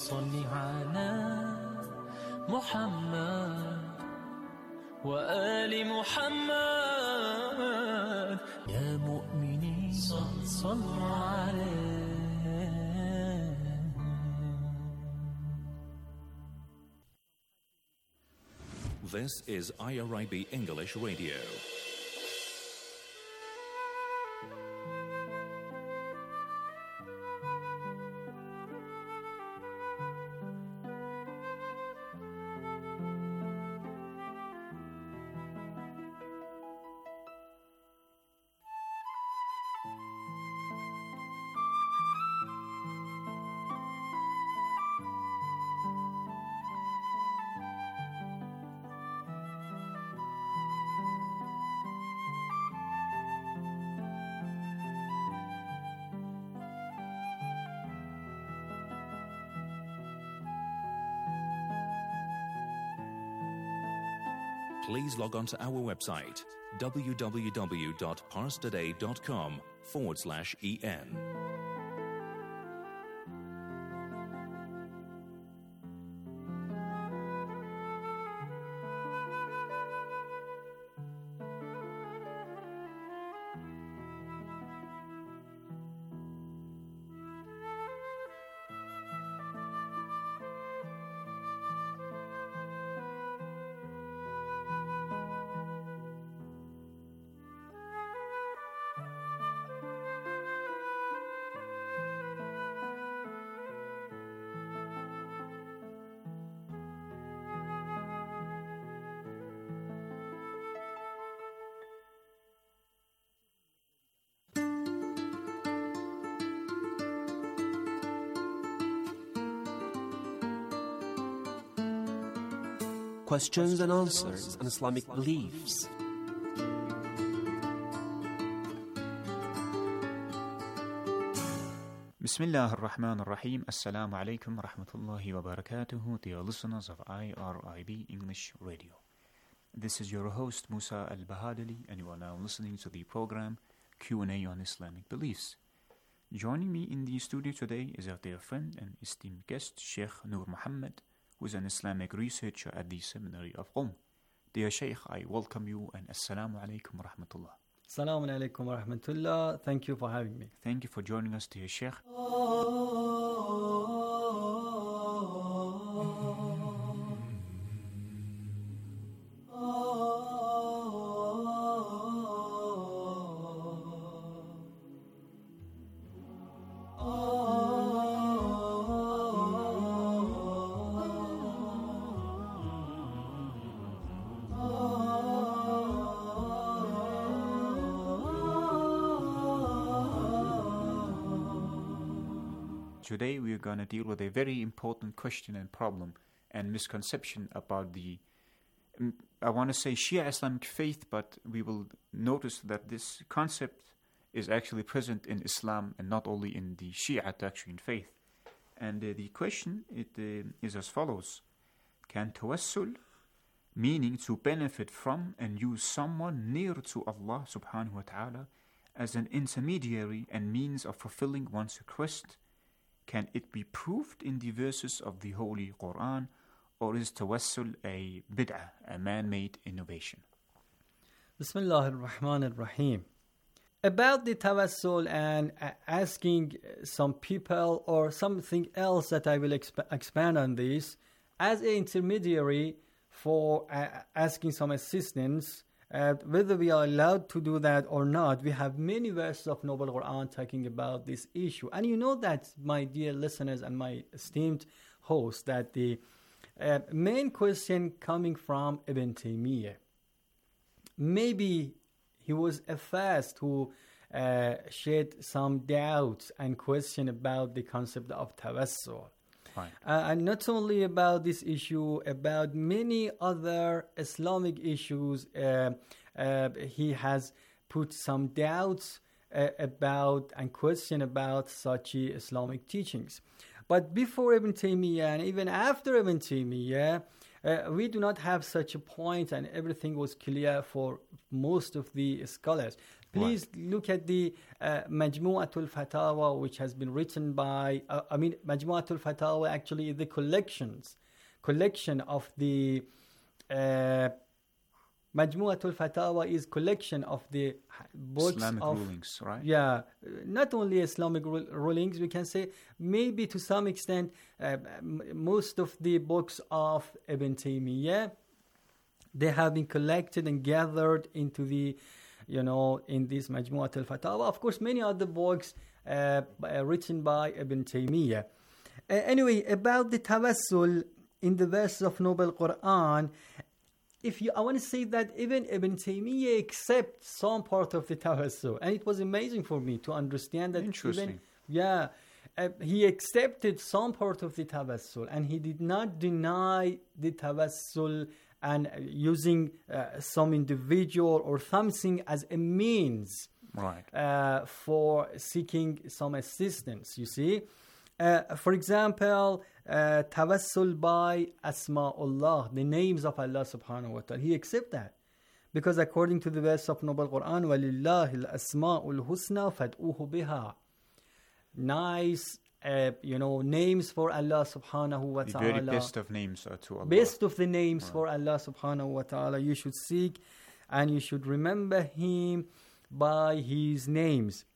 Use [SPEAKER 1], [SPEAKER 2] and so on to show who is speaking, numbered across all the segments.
[SPEAKER 1] صل على محمد وآل محمد يا مؤمنين صلوا عليه.
[SPEAKER 2] This is IRIB English Radio. Please log on to our website, www.parstoday.com/en.
[SPEAKER 3] Questions and answers on Islamic beliefs.
[SPEAKER 4] Bismillah ar-Rahman ar-Rahim. Assalamu alaikum wa rahmatullahi wa barakatuhu, dear listeners of IRIB English Radio. This is your host Musa al-Bahadali, and you are now listening to the program Q&A on Islamic Beliefs. Joining me in the studio today is our dear friend and esteemed guest, Sheikh Noor Muhammad, who is an Islamic researcher at the Seminary of Qom. Dear Sheikh, I welcome you and Assalamu alaikum wa rahmatullah.
[SPEAKER 5] Assalamu alaikum wa rahmatullah. Thank you for having me.
[SPEAKER 4] Thank you for joining us, dear Sheikh. Today we are going to deal with a very important question and problem and misconception about the, I want to say Shia Islamic faith, but we will notice that this concept is actually present in Islam and not only in the Shia Takshin faith. And the question is as follows. Can tawassul, meaning to benefit from and use someone near to Allah subhanahu wa ta'ala as an intermediary and means of fulfilling one's request, can it be proved in the verses of the Holy Quran, or is tawassul a bid'ah, a man-made innovation?
[SPEAKER 5] Bismillah ar-Rahman ar-Rahim. About the tawassul and asking some people or something else that I will expand on this, as an intermediary for asking some assistance, whether we are allowed to do that or not, we have many verses of Noble Quran talking about this issue. And you know that, my dear listeners and my esteemed host, that the main question coming from Ibn Taymiyyah, maybe he was a first who shed some doubts and question about the concept of tawassul.
[SPEAKER 4] Right.
[SPEAKER 5] And not only about this issue, about many other Islamic issues, he has put some doubts about and question about such Islamic teachings. But before Ibn Taymiyyah and even after Ibn Taymiyyah, we do not have such a point, and everything was clear for most of the scholars. Please look at the Majmu'atul Fatawa, which has been written by, Majmu'atul Fatawa actually is the collection of the, Majmu'atul Fatawa is collection of the books
[SPEAKER 4] Islamic
[SPEAKER 5] of
[SPEAKER 4] rulings, right?
[SPEAKER 5] Yeah, not only Islamic rulings, we can say maybe to some extent most of the books of Ibn Taymiyyah, they have been collected and gathered into the, in this Majmu'at al-Fatawa. Of course, many other books written by Ibn Taymiyyah. Anyway, about the tawassul in the verses of Noble Quran, I want to say that even Ibn Taymiyyah accepts some part of the tawassul, and it was amazing for me to understand that.
[SPEAKER 4] Interesting.
[SPEAKER 5] He accepted some part of the tawassul, and he did not deny the tawassul and using some individual or something as a means for seeking some assistance, you see. For example, tawassul by Asma'ullah, the names of Allah subhanahu wa ta'ala. He accepts that. Because according to the verse of Noble Quran, وَلِلَّهِ الْأَسْمَاءُ الْحُسْنَى فَادْعُوهُ بِهَا. Nice, names for Allah subhanahu wa ta'ala.
[SPEAKER 4] The very best of names are to Allah.
[SPEAKER 5] Best of the names for Allah subhanahu wa ta'ala. You should seek and you should remember Him by His names.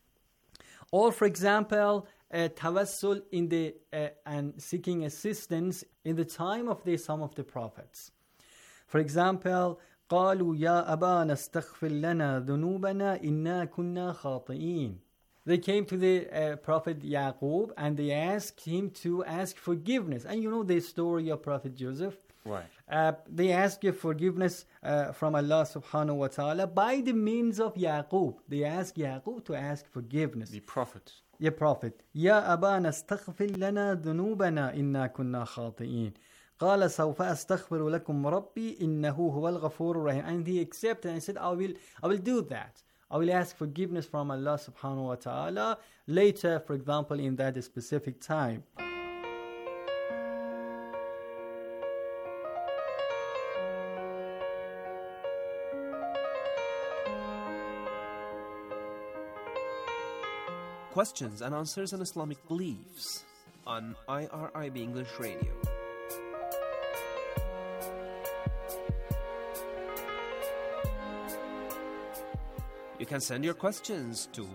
[SPEAKER 5] Or for example, tawassul in the and seeking assistance in the time of some of the prophets. For example, قالوا يا أبانا استغفر لنا ذنوبنا إنا كنا خاطئين. They came to the Prophet Yaqub and they asked him to ask forgiveness. And you know the story of Prophet Joseph.
[SPEAKER 4] Right.
[SPEAKER 5] They asked forgiveness from Allah subhanahu wa ta'ala by the means of Yaqub. They asked Yaqub to ask forgiveness.
[SPEAKER 4] The Prophet.
[SPEAKER 5] Ya Prophet. Ya Abana astaghfir lana dhunubana inna kunna khati'in. قال سوف أستغفر لكم ربي إنه هو الغفور الرحيم. And he accepted and said, I will do that. I will ask forgiveness from Allah subhanahu wa ta'ala later, for example, in that specific time.
[SPEAKER 3] Questions and answers on Islamic beliefs on IRIB English Radio. You can send your questions to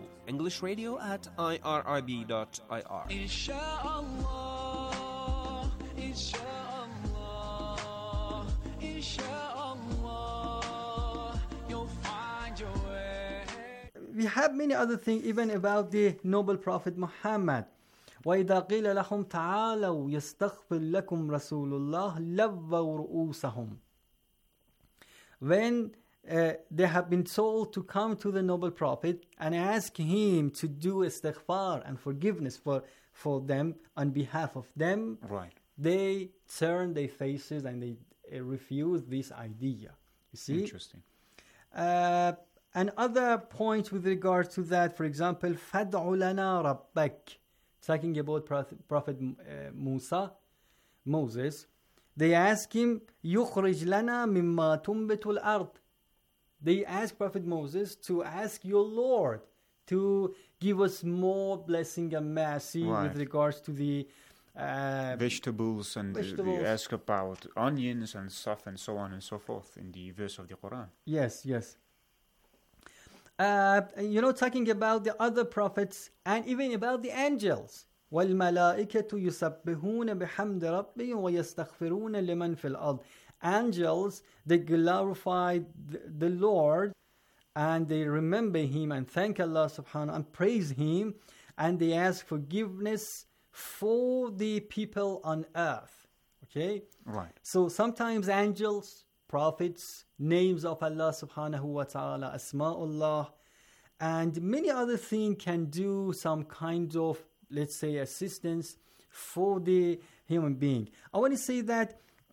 [SPEAKER 3] englishradio@irib.ir.
[SPEAKER 1] Inshallah, inshallah, inshallah, you'll find your way.
[SPEAKER 5] We have many other things even about the noble Prophet Muhammad. وَإِذَا قِيلَ لَهُمْ تَعَالَوْا يَسْتَغْفِرْ لَكُمْ رَسُولُ اللَّهِ لَوَّوْا رُؤُوسَهُمْ. When they have been told to come to the noble Prophet and ask him to do istighfar and forgiveness for them on behalf of them,
[SPEAKER 4] Right.
[SPEAKER 5] they turn their faces and they refuse this idea. You see?
[SPEAKER 4] Interesting.
[SPEAKER 5] And other points with regard to that, for example, فَادْعُ لَنَا رَبَّكَ, talking about Prophet Moses, they ask him, يُخْرِجْ لَنَا مِمَّا تُنْبِتُ الْأَرْضِ. They ask Prophet Moses to ask your Lord to give us more blessing and mercy with regards to the
[SPEAKER 4] vegetables, and we ask about onions and stuff and so on and so forth in the verse of the Quran.
[SPEAKER 5] Yes. Talking about the other prophets and even about the angels. وَالْمَلَائِكَةُ يُسَبِّحُونَ بِحَمْدِ رَبِّهِمْ وَيَسْتَغْفِرُونَ لِمَنْ فِي الْأَرْضِ. Angels, they glorify the Lord and they remember Him and thank Allah subhanahu and praise Him, and they ask forgiveness for the people on earth. Okay?
[SPEAKER 4] Right.
[SPEAKER 5] So sometimes angels, prophets, names of Allah subhanahu wa ta'ala, Asma'ullah, and many other things can do some kind of, let's say, assistance for the human being. I want to say that,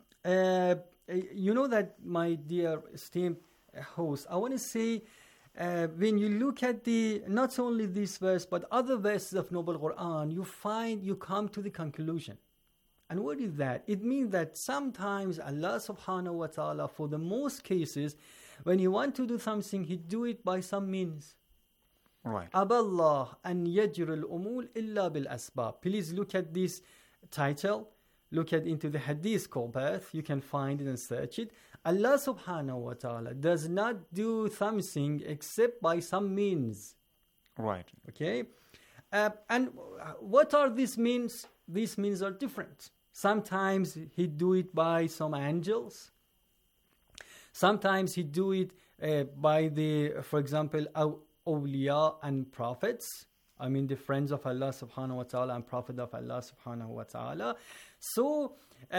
[SPEAKER 5] that my dear esteemed host, I want to say, when you look at not only this verse, but other verses of Noble Quran, you come to the conclusion. And what is that? It means that sometimes Allah subhanahu wa ta'ala, for the most cases, When he want to do something, he do it by some means.
[SPEAKER 4] Right.
[SPEAKER 5] Aballah an yajri al-umul illa bil asbab. Please look at this title. Look at into the hadith called Path. You can find it and search it. Allah subhanahu wa ta'ala does not do something except by some means.
[SPEAKER 4] Right.
[SPEAKER 5] Okay? And what are these means? These means are different. Sometimes he do it by some angels. Sometimes he do it by the, for example, awliya and prophets. I mean the friends of Allah subhanahu wa ta'ala and prophet of Allah subhanahu wa ta'ala. So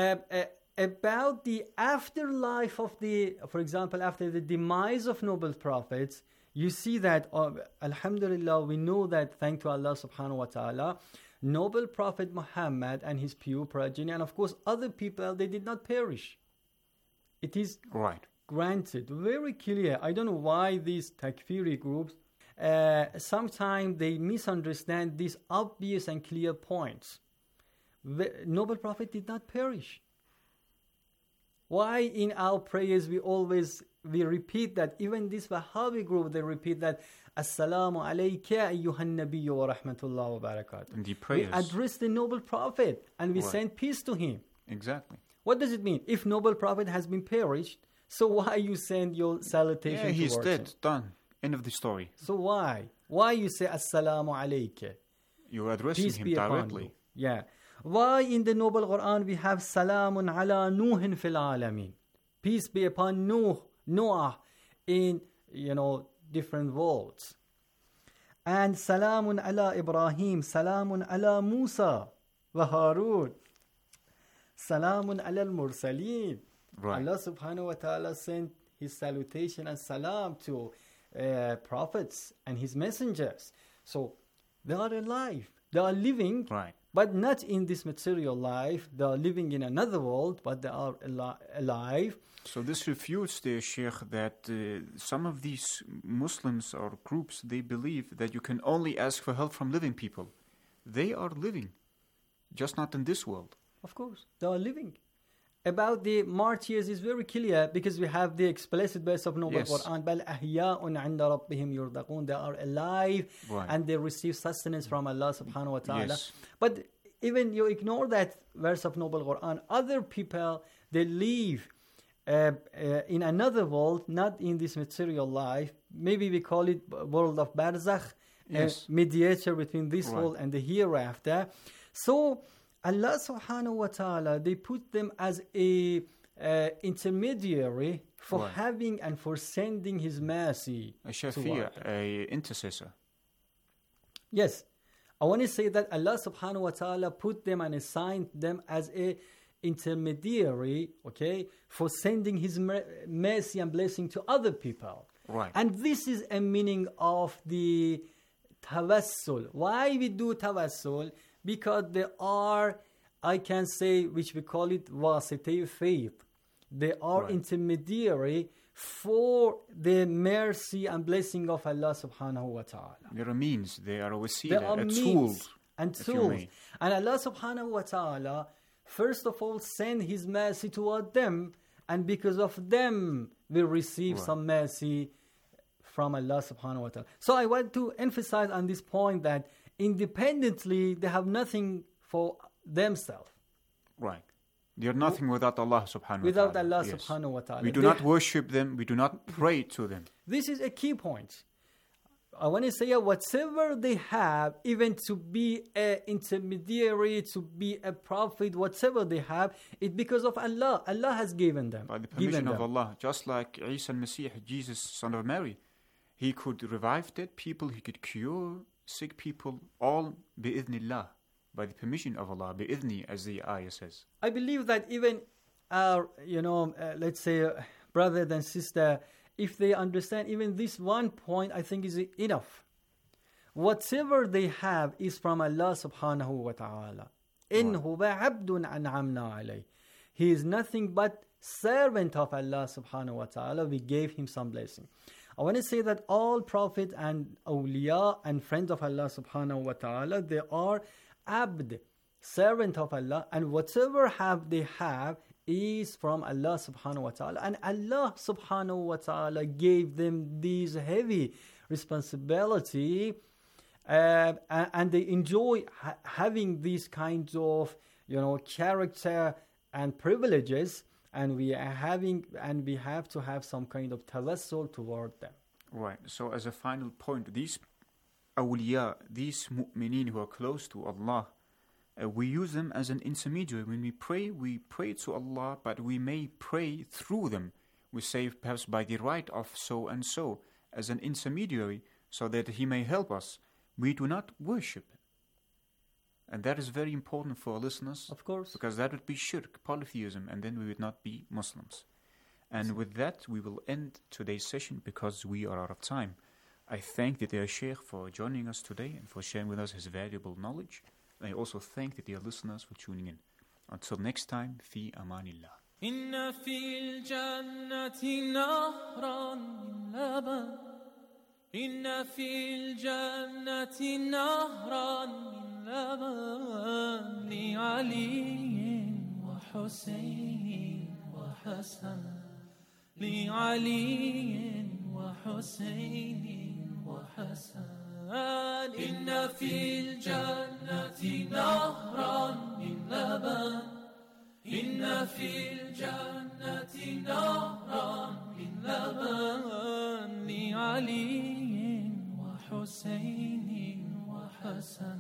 [SPEAKER 5] about the afterlife of the, for example, after the demise of noble prophets, you see that, alhamdulillah, we know that thanks to Allah subhanahu wa ta'ala, noble prophet Muhammad and his pure progeny, and of course other people, they did not perish. It is
[SPEAKER 4] Right.
[SPEAKER 5] granted, very clear. I don't know why these takfiri groups, sometimes they misunderstand these obvious and clear points. The noble prophet did not perish. Why in our prayers we repeat that? Even this Wahhabi group, they repeat that Assalamu alayka ayyuhan nabiyyu wa rahmatullahi wa barakatuh.
[SPEAKER 4] In the
[SPEAKER 5] We
[SPEAKER 4] prayers.
[SPEAKER 5] address the noble prophet and we
[SPEAKER 4] Right.
[SPEAKER 5] send peace to him.
[SPEAKER 4] Exactly.
[SPEAKER 5] What does it mean? If noble prophet has been perished, so why you send your salutation
[SPEAKER 4] Yeah, he's
[SPEAKER 5] towards
[SPEAKER 4] dead.
[SPEAKER 5] him?
[SPEAKER 4] Done. End of the story.
[SPEAKER 5] So why? Why you say Assalamu alayka?
[SPEAKER 4] You're addressing
[SPEAKER 5] Peace
[SPEAKER 4] him
[SPEAKER 5] be upon
[SPEAKER 4] directly.
[SPEAKER 5] you. Yeah. Why in the noble Quran we have Salamun ala Nuhin fil alamin? Peace be upon Noah in, different worlds. And Salamun ala Ibrahim, Salamun ala Musa wa Harun, Salamun ala al-Mursaleen.
[SPEAKER 4] Right.
[SPEAKER 5] Allah subhanahu wa ta'ala sent his salutation and salam to prophets and his messengers. So they are alive. They are living,
[SPEAKER 4] Right.
[SPEAKER 5] but not in this material life. They are living in another world, but they are alive.
[SPEAKER 4] So this refutes the Sheikh that some of these Muslims or groups, they believe that you can only ask for help from living people. They are living, just not in this world.
[SPEAKER 5] Of course, they are living. About the martyrs is very clear because we have the explicit verse of Noble
[SPEAKER 4] Yes.
[SPEAKER 5] Quran. بَلْ أَحْيَاءٌ عِنْدَ رَبِّهِمْ يُرْزَقُونَ. They are alive
[SPEAKER 4] Right.
[SPEAKER 5] and they receive sustenance from Allah subhanahu wa ta'ala.
[SPEAKER 4] Yes.
[SPEAKER 5] But even you ignore that verse of Noble Quran. Other people, they live in another world, not in this material life. Maybe we call it world of Barzakh,
[SPEAKER 4] Yes.
[SPEAKER 5] mediator between this
[SPEAKER 4] Right.
[SPEAKER 5] world and the hereafter. So Allah subhanahu wa ta'ala, they put them as a intermediary for
[SPEAKER 4] Right.
[SPEAKER 5] having and for sending his mercy.
[SPEAKER 4] A
[SPEAKER 5] toward
[SPEAKER 4] Shafi'ah,
[SPEAKER 5] them.
[SPEAKER 4] a intercessor.
[SPEAKER 5] Yes, I want to say that Allah subhanahu wa ta'ala put them and assigned them as a intermediary, okay, for sending his mercy and blessing to other people.
[SPEAKER 4] Right.
[SPEAKER 5] And this is a meaning of the tawassul. Why we do tawassul? Because there are, I can say, which we call it wasitay faith. They are
[SPEAKER 4] Right.
[SPEAKER 5] intermediary for the mercy and blessing of Allah subhanahu wa ta'ala.
[SPEAKER 4] There are means, they are a
[SPEAKER 5] There
[SPEAKER 4] wasila,
[SPEAKER 5] are
[SPEAKER 4] a
[SPEAKER 5] means
[SPEAKER 4] tool.
[SPEAKER 5] and
[SPEAKER 4] if you
[SPEAKER 5] tools.
[SPEAKER 4] may.
[SPEAKER 5] And Allah subhanahu wa ta'ala, first of all, send his mercy toward them. And because of them, we receive
[SPEAKER 4] Right.
[SPEAKER 5] some mercy from Allah subhanahu wa ta'ala. So I want to emphasize on this point that independently, they have nothing for themselves.
[SPEAKER 4] Right. They are nothing without Allah subhanahu
[SPEAKER 5] Without
[SPEAKER 4] wa ta'ala.
[SPEAKER 5] Allah
[SPEAKER 4] Yes.
[SPEAKER 5] subhanahu wa ta'ala.
[SPEAKER 4] We do
[SPEAKER 5] They-
[SPEAKER 4] not worship them, we do not pray to them.
[SPEAKER 5] This is a key point. I want to say whatever they have, even to be an intermediary, to be a prophet, whatever they have, it's because of Allah. Allah has given them.
[SPEAKER 4] By the
[SPEAKER 5] given
[SPEAKER 4] permission of
[SPEAKER 5] them.
[SPEAKER 4] Allah, just like Isa al-Masih, Jesus, son of Mary. He could revive dead people, he could cure sick people, all bi'idhnillah, by the permission of Allah, bi'idhni, as the ayah says.
[SPEAKER 5] I believe that even our, let's say, brother and sister, if they understand even this one point, I think is enough. Whatever they have is from Allah subhanahu wa ta'ala. إِنْ هُوَ عَبْدٌ أَنْعَمْنَا عَلَيْهِ. He is nothing but servant of Allah subhanahu wa ta'ala. We gave him some blessing. I want to say that all prophets and awliya and friends of Allah subhanahu wa ta'ala, they are abd, servant of Allah, and whatever they have is from Allah subhanahu wa ta'ala, and Allah subhanahu wa ta'ala gave them these heavy responsibility, and they enjoy having these kinds of character and privileges, and we have to have some kind of tawassul toward them.
[SPEAKER 4] Right. So as a final point, these awliya, these mu'mineen who are close to Allah, we use them as an intermediary. When we pray to Allah, but we may pray through them. We say perhaps by the right of so and so as an intermediary, so that he may help us. We do not worship. And that is very important for our listeners.
[SPEAKER 5] Of course.
[SPEAKER 4] Because that would be shirk, polytheism, and then we would not be Muslims. And with that, we will end today's session because we are out of time. I thank the dear Sheikh for joining us today and for sharing with us his valuable knowledge. I also thank the dear listeners for tuning in. Until next time, fi amanillah.
[SPEAKER 1] إن في الجنة نهرا من لبن إن في الجنة نهرا من لبن لعلي وحسين وحسن لعلي وحسين وحسن إن في الجنة نهرا من لبن إن في الجنة نهرا من لبن لعلي وحسين وحسن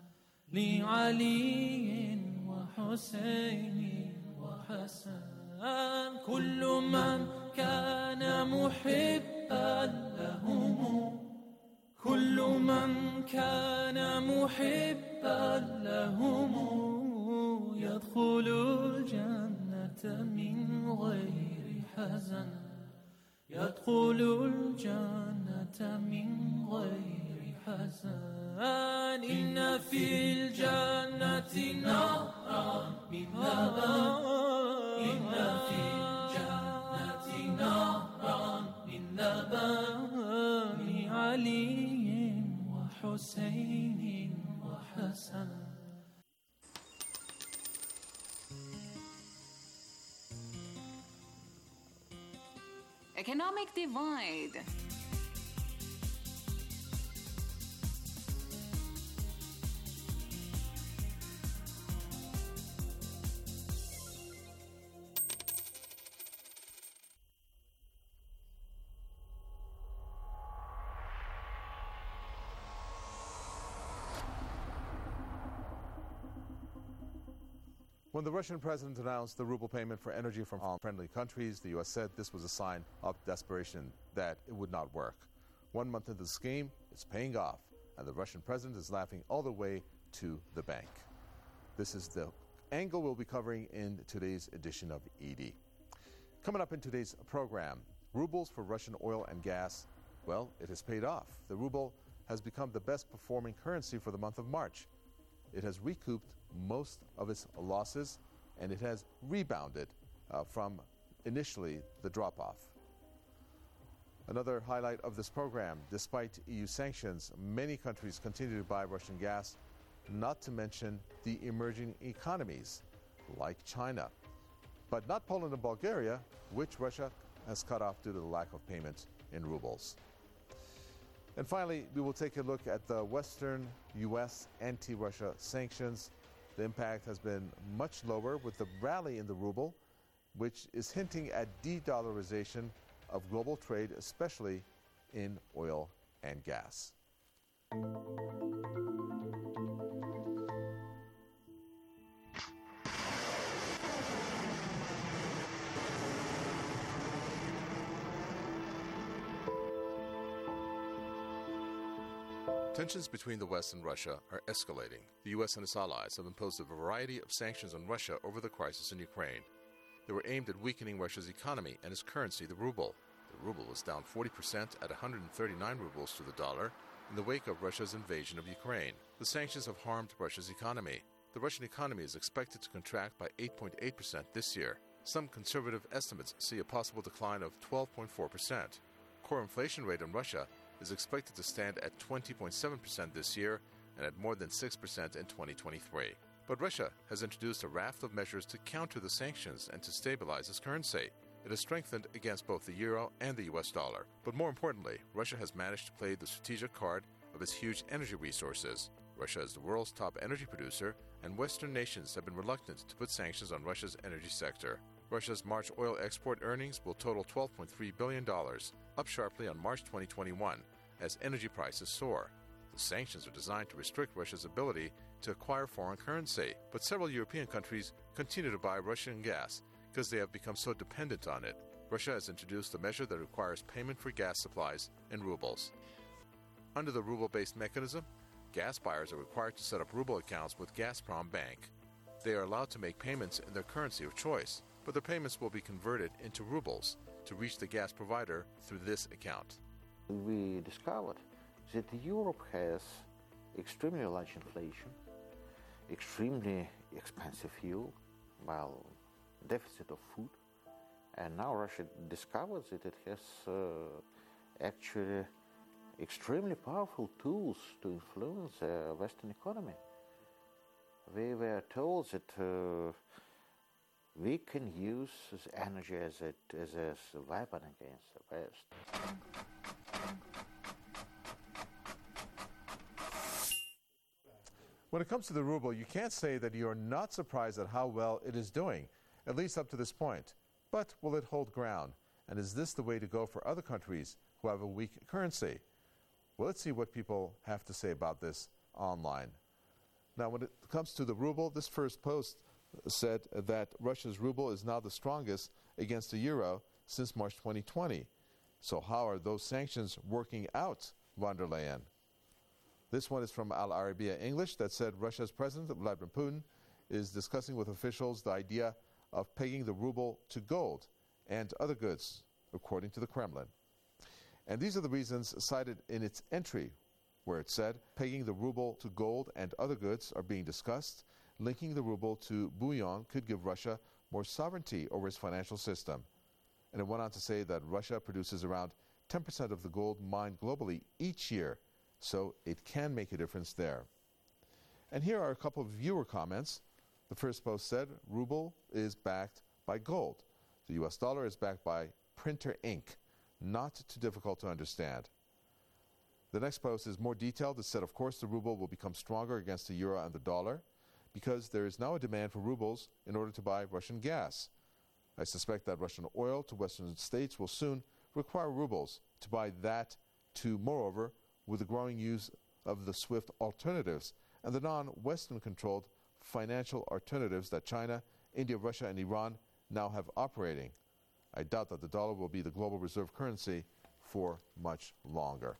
[SPEAKER 1] لعلي وحسين وحسن كل من كان محبا لهم كل من كان محبا لهم يدخل الجنة من غير حزن يدخل الجنة من غير حزن إن في الجنة نهرا من لبن إن في الجنة نهرا من لبن لعلي وحسين وحسن
[SPEAKER 6] Economic divide.
[SPEAKER 7] When the Russian president announced the ruble payment for energy from friendly countries, the U.S. said this was a sign of desperation, that it would not work. 1 month into the scheme, it's paying off, and the Russian president is laughing all the way to the bank. This is the angle we'll be covering in today's edition of ED. Coming up in today's program, rubles for Russian oil and gas. Well, it has paid off. The ruble has become the best performing currency for the month of March. It has recouped most of its losses, and it has rebounded from initially the drop-off. Another highlight of this program, despite EU sanctions, many countries continue to buy Russian gas, not to mention the emerging economies like China, but not Poland and Bulgaria, which Russia has cut off due to the lack of payment in rubles. And finally, we will take a look at the Western U.S. anti-Russia sanctions. The impact has been much lower with the rally in the ruble, which is hinting at de-dollarization of global trade, especially in oil and gas. Tensions between the West and Russia are escalating. The U.S. and its allies have imposed a variety of sanctions on Russia over the crisis in Ukraine. They were aimed at weakening Russia's economy and its currency, the ruble. The ruble was down 40% at 139 rubles to the dollar in the wake of Russia's invasion of Ukraine. The sanctions have harmed Russia's economy. The Russian economy is expected to contract by 8.8% this year. Some conservative estimates see a possible decline of 12.4%. Core inflation rate in Russia is expected to stand at 20.7% this year and at more than 6% in 2023. But Russia has introduced a raft of measures to counter the sanctions and to stabilize its currency. It has strengthened against both the euro and the US dollar. But more importantly, Russia has managed to play the strategic card of its huge energy resources. Russia is the world's top energy producer, and Western nations have been reluctant to put sanctions on Russia's energy sector. Russia's March oil export earnings will total $12.3 billion, up sharply on March 2021, as energy prices soar. The sanctions are designed to restrict Russia's ability to acquire foreign currency, but several European countries continue to buy Russian gas because they have become so dependent on it. Russia has introduced a measure that requires payment for gas supplies in rubles. Under the ruble-based mechanism, gas buyers are required to set up ruble accounts with Gazprom Bank. They are allowed to make payments in their currency of choice, but their payments will be converted into rubles to reach the gas provider through this account.
[SPEAKER 6] We discovered that Europe has extremely large inflation, extremely expensive fuel, deficit of food, and now Russia discovers that it has actually extremely powerful tools to influence the Western economy. We were told that we can use energy as a weapon against the West.
[SPEAKER 7] When it comes to the ruble, you can't say that you're not surprised at how well it is doing, at least up to this point. But will it hold ground? And is this the way to go for other countries who have a weak currency? Well, let's see what people have to say about this online. Now, when it comes to the ruble, this first post said that Russia's ruble is now the strongest against the euro since March 2020. So how are those sanctions working out, von der Leyen? This one is from Al Arabiya English that said Russia's President Vladimir Putin is discussing with officials the idea of pegging the ruble to gold and other goods, according to the Kremlin. And these are the reasons cited in its entry, where it said pegging the ruble to gold and other goods are being discussed. Linking the ruble to bullion could give Russia more sovereignty over its financial system. And it went on to say that Russia produces around 10% of the gold mined globally each year, so it can make a difference there. And here are a couple of viewer comments. The first post said, ruble is backed by gold. The US dollar is backed by printer ink. Not too difficult to understand. The next post is more detailed. It said, of course, the ruble will become stronger against the euro and the dollar because there is now a demand for rubles in order to buy Russian gas. I suspect that Russian oil to Western states will soon require rubles to buy that too. Moreover, with the growing use of the SWIFT alternatives and the non-Western controlled financial alternatives that China, India, Russia, and Iran now have operating, I doubt that the dollar will be the global reserve currency for much longer.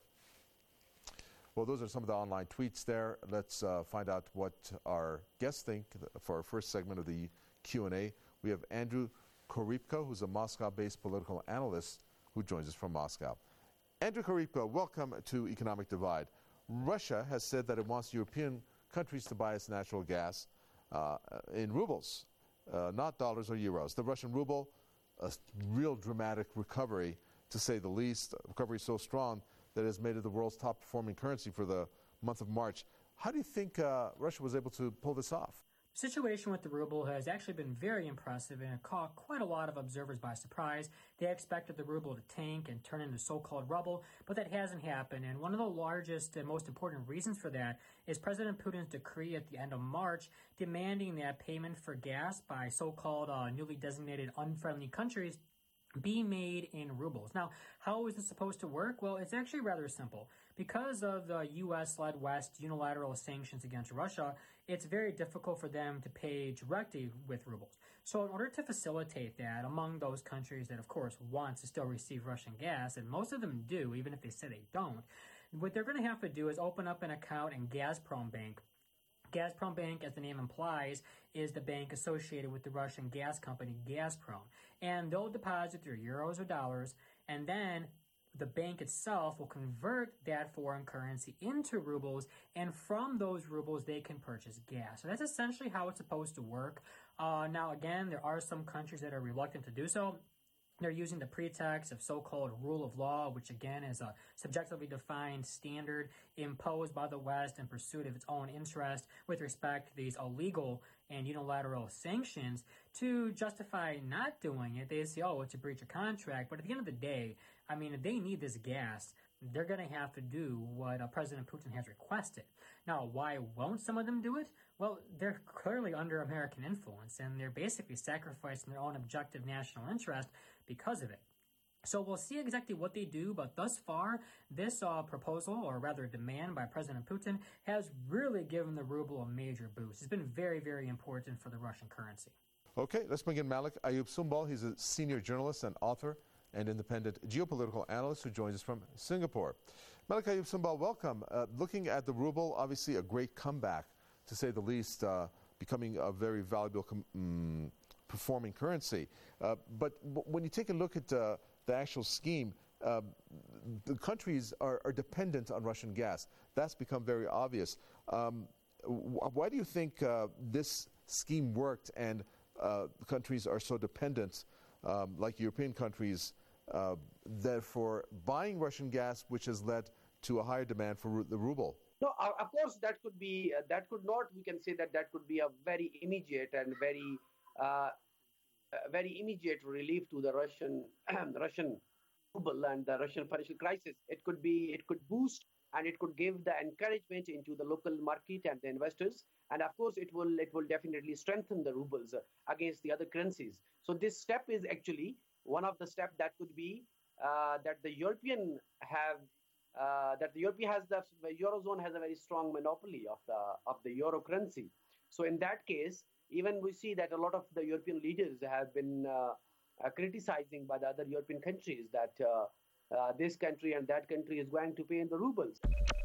[SPEAKER 7] Well, those are some of the online tweets there. Let's find out what our guests think for our first segment of the Q&A. We have Andrew Koripko, who's a Moscow-based political analyst who joins us from Moscow. Andrew Koripko, welcome to Economic Divide. Russia has said that it wants European countries to buy its natural gas in rubles, not dollars or euros. The Russian ruble, a real dramatic recovery, to say the least. Recovery so strong that it has made it the world's top performing currency for the month of March. How do you think Russia was able to pull this off?
[SPEAKER 8] The situation with the ruble has actually been very impressive and it caught quite a lot of observers by surprise. They expected the ruble to tank and turn into so-called rubble, but that hasn't happened. And one of the largest and most important reasons for that is President Putin's decree at the end of March demanding that payment for gas by so-called newly designated unfriendly countries be made in rubles. Now, how is this supposed to work? Well, it's actually rather simple. Because of the U.S.-led West unilateral sanctions against Russia, it's very difficult for them to pay directly with rubles. So in order to facilitate that among those countries that, of course, want to still receive Russian gas, and most of them do, even if they say they don't, what they're going to have to do is open up an account in Gazprom Bank. Gazprom Bank, as the name implies, is the bank associated with the Russian gas company Gazprom. And they'll deposit their euros or dollars, and then the bank itself will convert that foreign currency into rubles, and from those rubles they can purchase gas. So that's essentially how it's supposed to work. Now, again, there are some countries that are reluctant to do so. They're using the pretext of so-called rule of law, which again is a subjectively defined standard imposed by the West in pursuit of its own interest with respect to these illegal and unilateral sanctions, to justify not doing it. They say, oh, it's a breach of contract. But at the end of the day, I mean, if they need this gas, they're going to have to do what President Putin has requested. Now, why won't some of them do it? Well, they're clearly under American influence, and they're basically sacrificing their own objective national interest because of it. So we'll see exactly what they do, but thus far, this proposal, or rather demand by President Putin, has really given the ruble a major boost. It's been very, very important for the Russian currency.
[SPEAKER 7] Okay, let's bring in Malik Ayub Sumbal. He's a senior journalist and author and independent geopolitical analyst who joins us from Singapore. Malik Ayub Sumbal, welcome. Looking at the ruble, obviously a great comeback, to say the least, becoming a very valuable performing currency. But when you take a look at the actual scheme, the countries are dependent on Russian gas. That's become very obvious. Why do you think this scheme worked and countries are so dependent, like European countries, therefore buying Russian gas, which has led to a higher demand for the ruble?
[SPEAKER 9] No, of course, that could be, that could not, we can say that could be a very immediate and very immediate relief to the Russian ruble and the Russian financial crisis. It could boost and it could give the encouragement into the local market and the investors. And of course, it will definitely strengthen the rubles against the other currencies. So this step is actually one of the steps that could be that the Eurozone has a very strong monopoly of the euro currency. So in that case, even we see that a lot of the European leaders have been criticizing by the other European countries that this country and that country is going to pay in the rubles.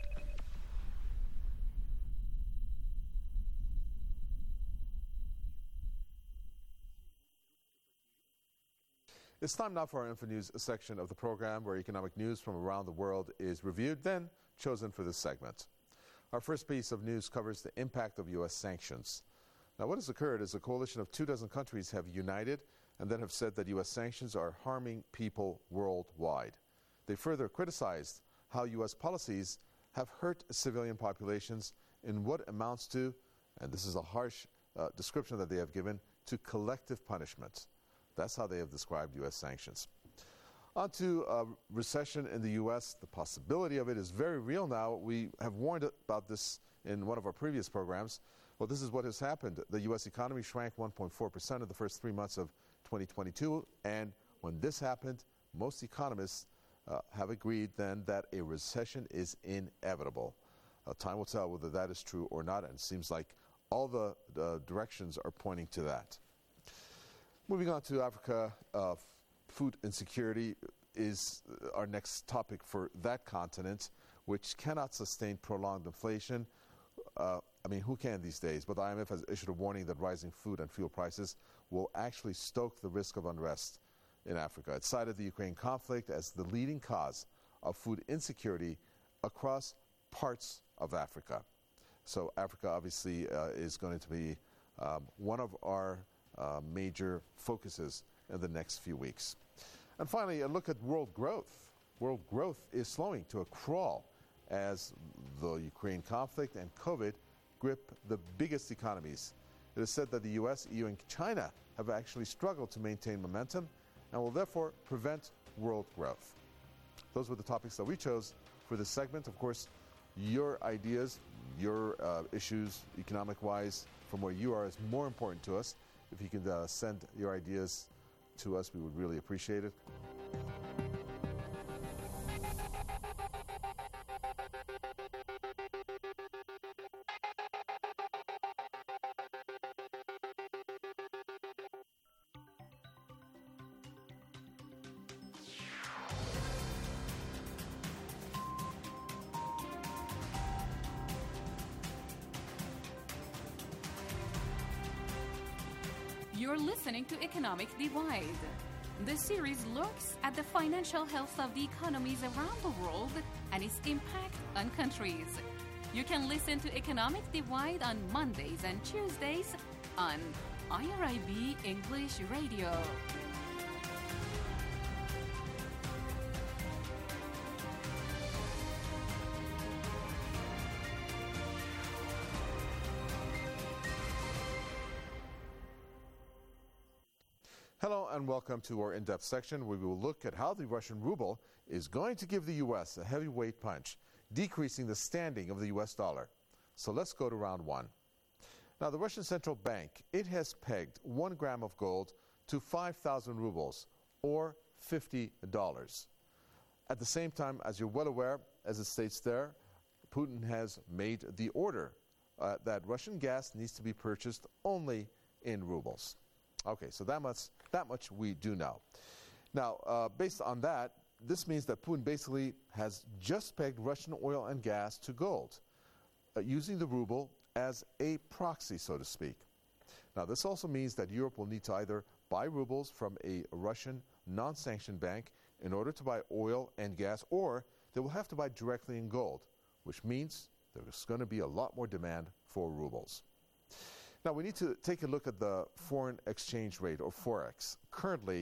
[SPEAKER 7] It's time now for our Info News section of the program, where economic news from around the world is reviewed, then chosen for this segment. Our first piece of news covers the impact of U.S. sanctions. Now, what has occurred is a coalition of 24 countries have united and then have said that U.S. sanctions are harming people worldwide. They further criticized how U.S. policies have hurt civilian populations in what amounts to, and this is a harsh description that they have given, to collective punishment. That's how they have described U.S. sanctions. On to recession in the U.S. The possibility of it is very real now. We have warned about this in one of our previous programs. Well, this is what has happened. The U.S. economy shrank 1.4% in the first 3 months of 2022, and when this happened, most economists have agreed then that a recession is inevitable. Time will tell whether that is true or not, and it seems like all the directions are pointing to that. Moving on to Africa, food insecurity is our next topic for that continent, which cannot sustain prolonged inflation. Who can these days? But the IMF has issued a warning that rising food and fuel prices will actually stoke the risk of unrest in Africa. It cited the Ukraine conflict as the leading cause of food insecurity across parts of Africa. So Africa obviously is going to be one of our major focuses in the next few weeks. And finally, a look at world growth. World growth is slowing to a crawl as the Ukraine conflict and COVID grip the biggest economies. It is said that the US, EU, and China have actually struggled to maintain momentum and will therefore prevent world growth. Those were the topics that we chose for this segment. Of course, your ideas, your issues, economic-wise, from where you are, is more important to us. If you can send your ideas to us, we would really appreciate it.
[SPEAKER 10] You're listening to Economic Divide. This series looks at the financial health of the economies around the world and its impact on countries. You can listen to Economic Divide on Mondays and Tuesdays on IRIB English Radio.
[SPEAKER 7] and welcome to our in-depth section where we will look at how the Russian ruble is going to give the U.S. a heavyweight punch, decreasing the standing of the U.S. dollar. So let's go to round one. Now, the Russian Central Bank, it has pegged 1 gram of gold to 5,000 rubles, or $50. At the same time, as you're well aware, as it states there, Putin has made the order that Russian gas needs to be purchased only in rubles. Okay, so that much we do know. Now, based on that, this means that Putin basically has just pegged Russian oil and gas to gold, using the ruble as a proxy, so to speak. Now, this also means that Europe will need to either buy rubles from a Russian non-sanctioned bank in order to buy oil and gas, or they will have to buy directly in gold, which means there's going to be a lot more demand for rubles. Now, we need to take a look at the foreign exchange rate, or Forex. Currently,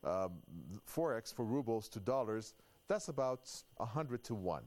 [SPEAKER 7] Forex for rubles to dollars, that's about 100 to 1.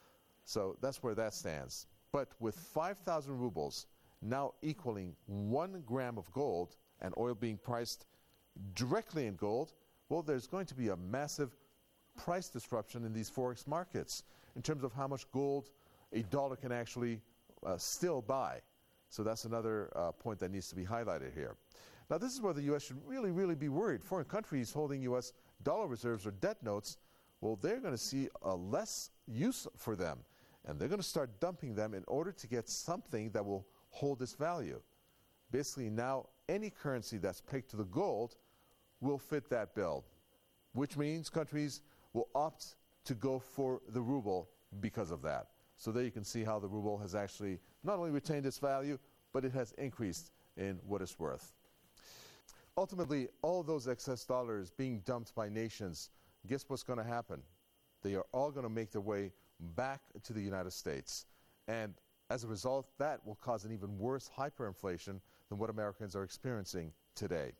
[SPEAKER 7] So that's where that stands. But with 5,000 rubles now equaling 1 gram of gold and oil being priced directly in gold, well, there's going to be a massive price disruption in these Forex markets in terms of how much gold a dollar can actually still buy. So that's another point that needs to be highlighted here. Now, this is where the U.S. should really, really be worried. Foreign countries holding U.S. dollar reserves or debt notes, well, they're going to see less use for them, and they're going to start dumping them in order to get something that will hold its value. Basically, now any currency that's pegged to the gold will fit that bill, which means countries will opt to go for the ruble because of that. So there you can see how the ruble has actually not only retained its value, but it has increased in what it's worth. Ultimately, all those excess dollars being dumped by nations, guess what's going to happen? They are all going to make their way back to the United States. And as a result, that will cause an even worse hyperinflation than what Americans are experiencing today.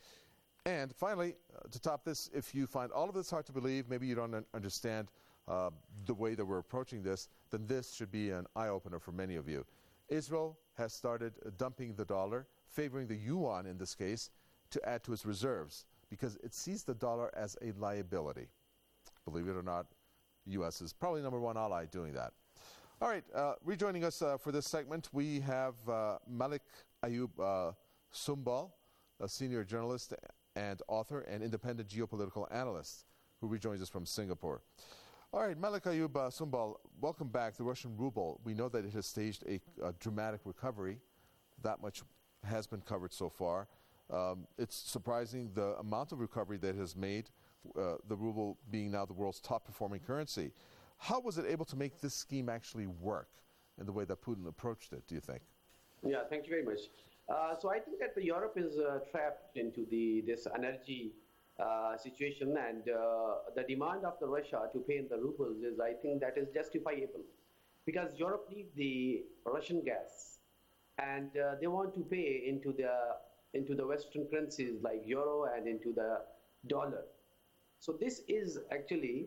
[SPEAKER 7] And finally, to top this, if you find all of this hard to believe, maybe you don't understand the way that we're approaching this, then this should be an eye-opener for many of you. Israel has started dumping the dollar, favoring the yuan in this case, to add to its reserves because it sees the dollar as a liability. Believe it or not, the U.S. is probably number one ally doing that. All right, rejoining us for this segment, we have Malik Ayub Sumbal, a senior journalist and author and independent geopolitical analyst who rejoins us from Singapore. All right, Malik Ayub Sumbal, welcome back. The Russian ruble, we know that it has staged a dramatic recovery. That much has been covered so far. It's surprising the amount of recovery that it has made, the ruble being now the world's top performing currency. How was it able to make this scheme actually work in the way that Putin approached it, do you think?
[SPEAKER 9] Yeah, thank you very much. So I think that Europe is trapped into this energy situation, and the demand of the Russia to pay in the rubles is, I think, that is justifiable, because Europe needs the Russian gas, and they want to pay into the Western currencies like euro and into the dollar. So this is actually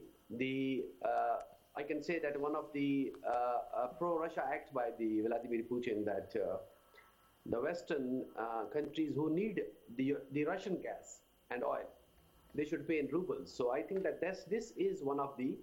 [SPEAKER 9] I can say that one of the pro-Russia acts by the Vladimir Putin, that the Western countries who need the Russian gas and oil, they should pay in rubles. So I think that this is one of the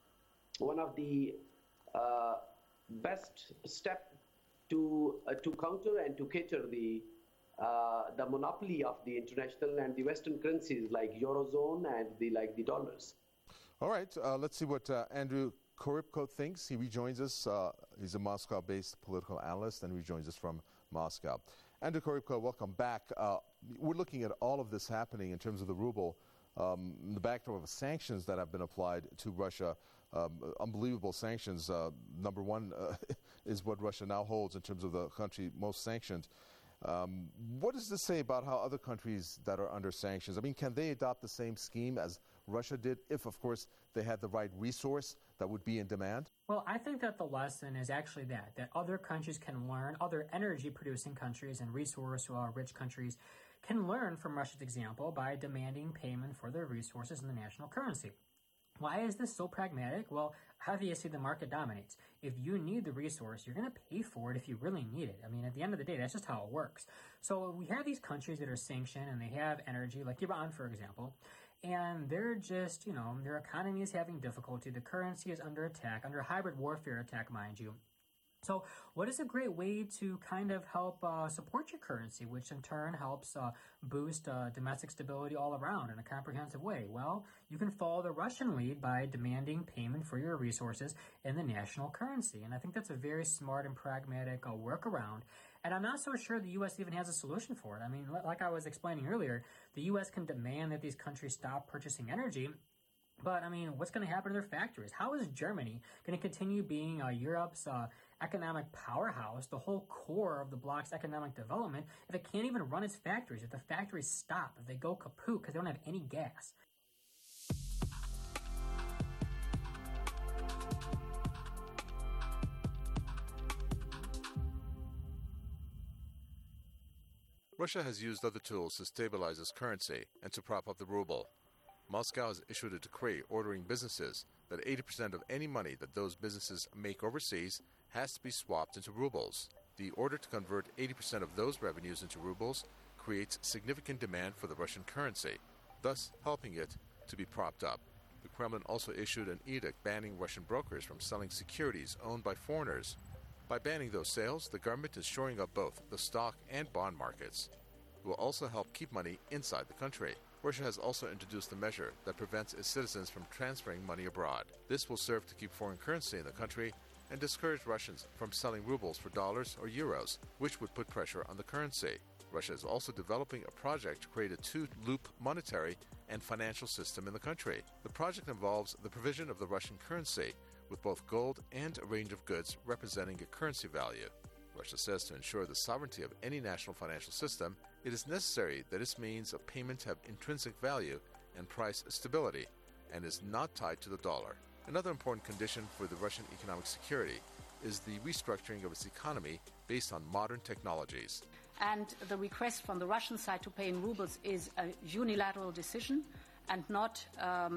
[SPEAKER 9] best step to counter and to cater the monopoly of the international and the Western currencies like Eurozone and the dollars.
[SPEAKER 7] All right, let's see what Andrew Korybko thinks. He rejoins us. He's a Moscow-based political analyst and rejoins us from Moscow. Andrew Korybko, welcome back. We're looking at all of this happening in terms of the ruble, the backdrop of sanctions that have been applied to Russia, unbelievable sanctions. Number one is what Russia now holds in terms of the country most sanctioned. What does this say about how other countries that are under sanctions, I mean, can they adopt the same scheme as Russia did if, of course, they had the right resource that would be in demand?
[SPEAKER 8] Well, I think that the lesson is actually that other countries can learn, other energy-producing countries and resource-rich countries can learn from Russia's example by demanding payment for their resources in the national currency. Why is this so pragmatic? Well, obviously the market dominates. If you need the resource, you're going to pay for it if you really need it. I mean, at the end of the day, that's just how it works. So we have these countries that are sanctioned and they have energy, like Iran, for example, and they're just, their economy is having difficulty. The currency is under attack, under hybrid warfare attack, mind you. So what is a great way to kind of help support your currency, which in turn helps boost domestic stability all around in a comprehensive way? Well, you can follow the Russian lead by demanding payment for your resources in the national currency. And I think that's a very smart and pragmatic workaround. And I'm not so sure the U.S. even has a solution for it. I mean, like I was explaining earlier, the U.S. can demand that these countries stop purchasing energy. But, I mean, what's going to happen to their factories? How is Germany going to continue being Europe's economic powerhouse, the whole core of the bloc's economic development, if it can't even run its factories, if the factories stop, if they go kaput because they don't have any gas?
[SPEAKER 7] Russia has used other tools to stabilize its currency and to prop up the ruble. Moscow has issued a decree ordering businesses that 80% of any money that those businesses make overseas has to be swapped into rubles. The order to convert 80% of those revenues into rubles creates significant demand for the Russian currency, thus helping it to be propped up. The Kremlin also issued an edict banning Russian brokers from selling securities owned by foreigners. By banning those sales, the government is shoring up both the stock and bond markets. It will also help keep money inside the country. Russia has also introduced a measure that prevents its citizens from transferring money abroad. This will serve to keep foreign currency in the country and discourage Russians from selling rubles for dollars or euros, which would put pressure on the currency. Russia is also developing a project to create a two-loop monetary and financial system in the country. The project involves the provision of the Russian currency, with both gold and a range of goods representing a currency value. Russia says to ensure the sovereignty of any national financial system, it is necessary that its means of payment have intrinsic value and price stability, and is not tied to the dollar. Another important condition for the Russian economic security is the restructuring of its economy based on modern technologies.
[SPEAKER 11] And the request from the Russian side to pay in rubles is a unilateral decision and not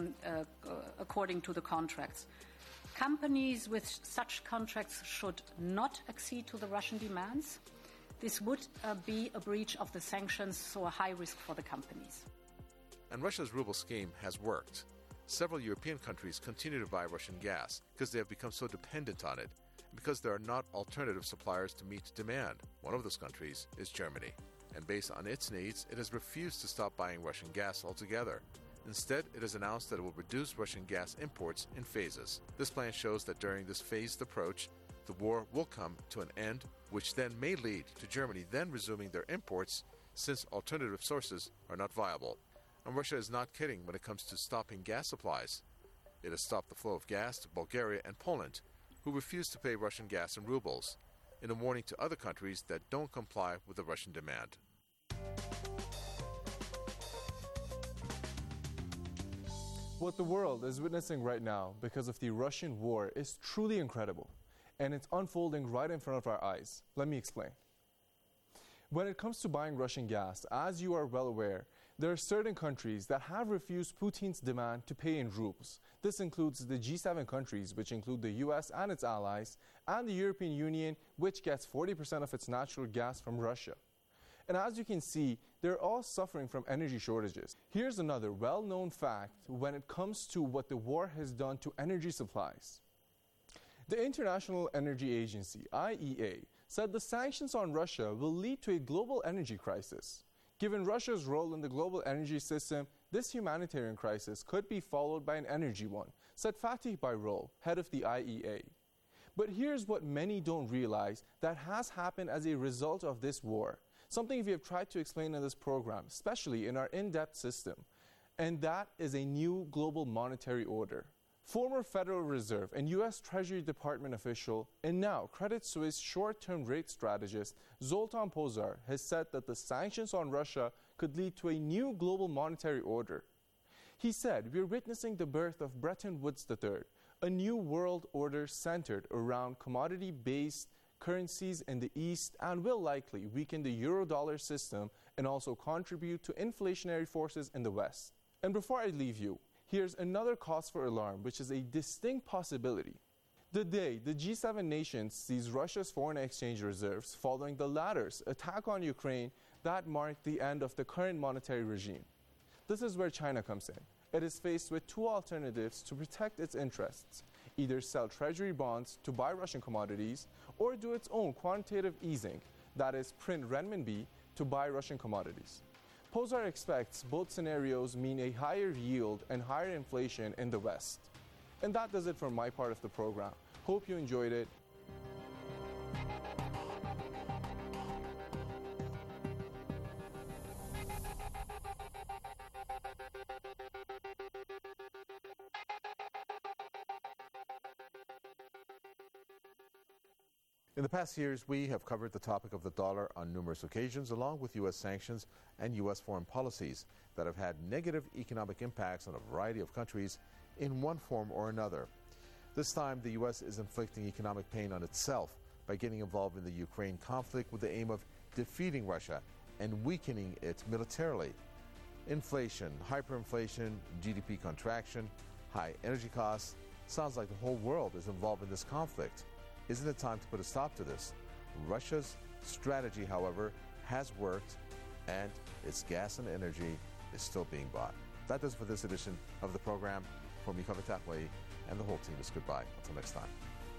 [SPEAKER 11] according to the contracts. Companies with such contracts should not accede to the Russian demands. This would be a breach of the sanctions, so a high risk for the companies.
[SPEAKER 7] And Russia's ruble scheme has worked. Several European countries continue to buy Russian gas because they have become so dependent on it, and because there are not alternative suppliers to meet demand. One of those countries is Germany, and based on its needs, it has refused to stop buying Russian gas altogether. Instead, it has announced that it will reduce Russian gas imports in phases. This plan shows that during this phased approach, the war will come to an end, which then may lead to Germany then resuming their imports, since alternative sources are not viable. And Russia is not kidding when it comes to stopping gas supplies. It has stopped the flow of gas to Bulgaria and Poland, who refuse to pay Russian gas in rubles, in a warning to other countries that don't comply with the Russian demand.
[SPEAKER 12] What the world is witnessing right now because of the Russian war is truly incredible, and it's unfolding right in front of our eyes. Let me explain. When it comes to buying Russian gas, as you are well aware, there are certain countries that have refused Putin's demand to pay in rubles. This includes the G7 countries, which include the US and its allies, and the European Union, which gets 40% of its natural gas from Russia. And as you can see, they're all suffering from energy shortages. Here's another well-known fact when it comes to what the war has done to energy supplies. The International Energy Agency, IEA, said the sanctions on Russia will lead to a global energy crisis. Given Russia's role in the global energy system, this humanitarian crisis could be followed by an energy one, said Fatih Birol, head of the IEA. But here's what many don't realize that has happened as a result of this war. Something we have tried to explain in this program, especially in our in-depth system, and that is a new global monetary order. Former Federal Reserve and U.S. Treasury Department official and now Credit Suisse short-term rate strategist Zoltan Pozsar has said that the sanctions on Russia could lead to a new global monetary order. He said, "We're witnessing the birth of Bretton Woods III, a new world order centered around commodity-based currencies in the East and will likely weaken the euro-dollar system and also contribute to inflationary forces in the West." And before I leave you, here's another cause for alarm, which is a distinct possibility. The day the G7 nations sees Russia's foreign exchange reserves following the latter's attack on Ukraine, that marked the end of the current monetary regime. This is where China comes in. It is faced with two alternatives to protect its interests: either sell treasury bonds to buy Russian commodities, or do its own quantitative easing, that is, print renminbi to buy Russian commodities. Pozar expects both scenarios mean a higher yield and higher inflation in the West. And that does it for my part of the program. Hope you enjoyed it.
[SPEAKER 7] In the past years, we have covered the topic of the dollar on numerous occasions, along with U.S. sanctions and U.S. foreign policies that have had negative economic impacts on a variety of countries in one form or another. This time, the U.S. is inflicting economic pain on itself by getting involved in the Ukraine conflict with the aim of defeating Russia and weakening it militarily. Inflation, hyperinflation, GDP contraction, high energy costs. Sounds like the whole world is involved in this conflict. Isn't it time to put a stop to this? Russia's strategy, however, has worked, and its gas and energy is still being bought. That does it for this edition of the program. For me, Kavitakwei, and the whole team is goodbye. Until next time.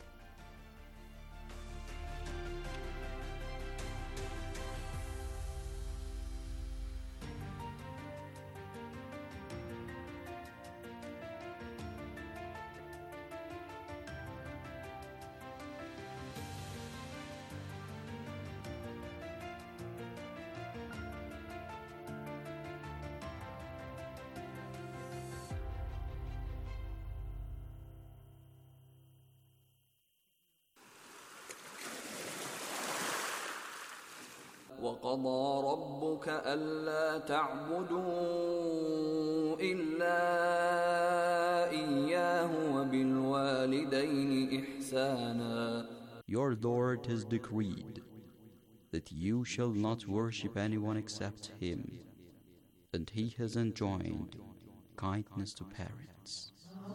[SPEAKER 13] وقضى ربك ألا تعبدوا إلا إياه وبالوالدين إحسانا.
[SPEAKER 14] Your Lord has decreed that you shall not worship anyone except Him, and He has enjoined kindness to parents.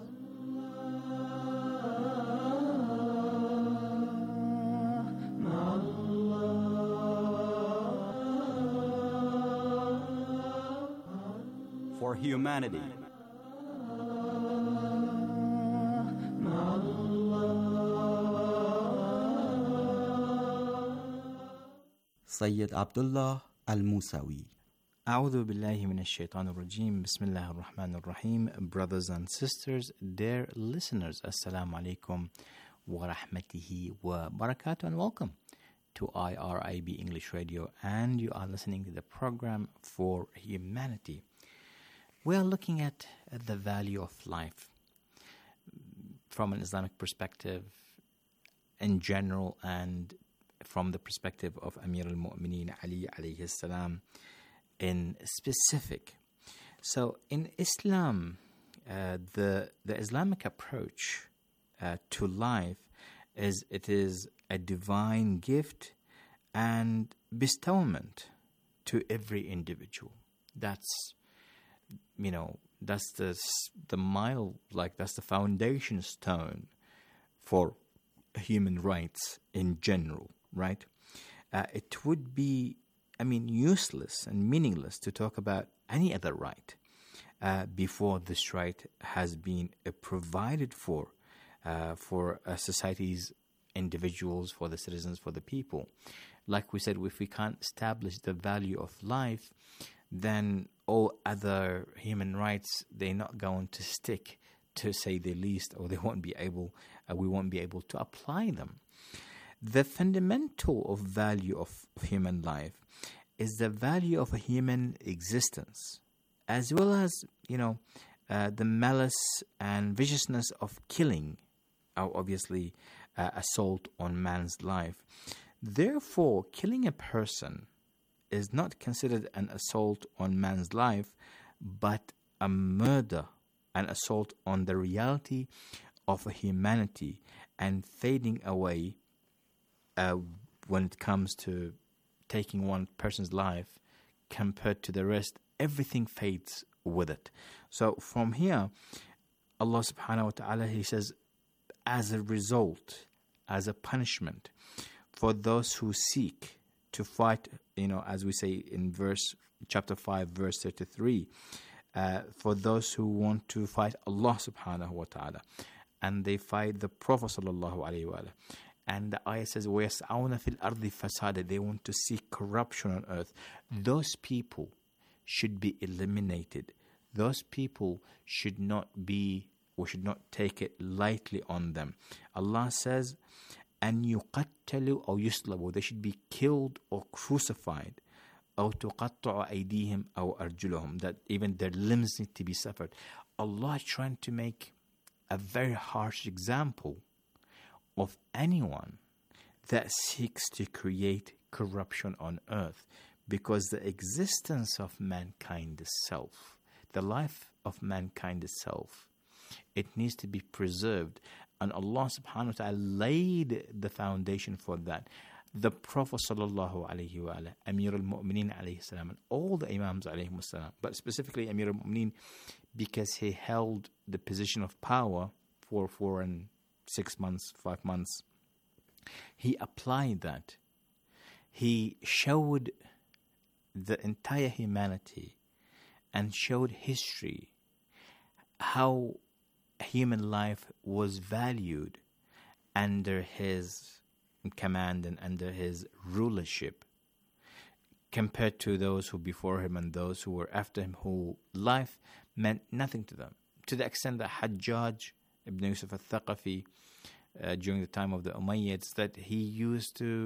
[SPEAKER 14] For humanity. Sayyid Abdullah Al-Musawi.
[SPEAKER 15] أعوذ بالله من الشيطان الرجيم. بسم الله الرحمن الرحيم. Brothers and sisters, dear listeners, Assalamu alaikum wa rahmatihi wa barakatuh, and welcome to IRIB English Radio, and you are listening to the program For Humanity. We are looking at the value of life from an Islamic perspective in general, and from the perspective of Amir al-Mu'mineen Ali alayhi salam in specific. So in Islam, the Islamic approach to life is it is a divine gift and bestowment to every individual. That's the mile, like that's the foundation stone for human rights in general, right? It would be, useless and meaningless to talk about any other right before this right has been provided for society's individuals, for the citizens, for the people. Like we said, if we can't establish the value of life, then all other human rights, they're not going to stick, to say the least, or we won't be able to apply them. The fundamental of value of human life is the value of a human existence, as well as, the malice and viciousness of killing, obviously assault on man's life. Therefore, killing a person is not considered an assault on man's life, but a murder, an assault on the reality of humanity, and fading away when it comes to taking one person's life compared to the rest. Everything fades with it. So from here, Allah subhanahu wa ta'ala, He says, as a result, as a punishment for those who seek to fight, as we say in chapter 5, verse 33, for those who want to fight Allah subhanahu wa ta'ala, and they fight the Prophet sallallahu alayhi wa sallam. And the ayah says, وَيَسْعَوْنَ فِي الْأَرْضِ فَسَادًا. They want to see corruption on earth. Those people should be eliminated. Those people should not be, we should not take it lightly on them. Allah says, أَنْ يُقَتَّلُوا أَوْ يُسْلَبُوا. They should be killed or crucified. أَوْ تُقَطَّعَ أَيْدِيهِمْ أَوْ أَرْجُلُهُم. That even their limbs need to be severed. Allah is trying to make a very harsh example of anyone that seeks to create corruption on earth, because the existence of mankind itself, the life of mankind itself, it needs to be preserved, and Allah subhanahu wa ta'ala laid the foundation for that. The Prophet sallallahu alayhi wa sallam, Amir al-Mu'mineen alayhi salam, and all the Imams alayhi salam, but specifically Amir al-Mu'mineen, because he held the position of power for 4 and 6 months, 5 months, he applied that. He showed the entire humanity and showed history how human life was valued under his command and under his rulership, compared to those who before him and those who were after him, who life meant nothing to them, to the extent that Hajjaj ibn Yusuf al-Thaqafi, during the time of the Umayyads, that he used to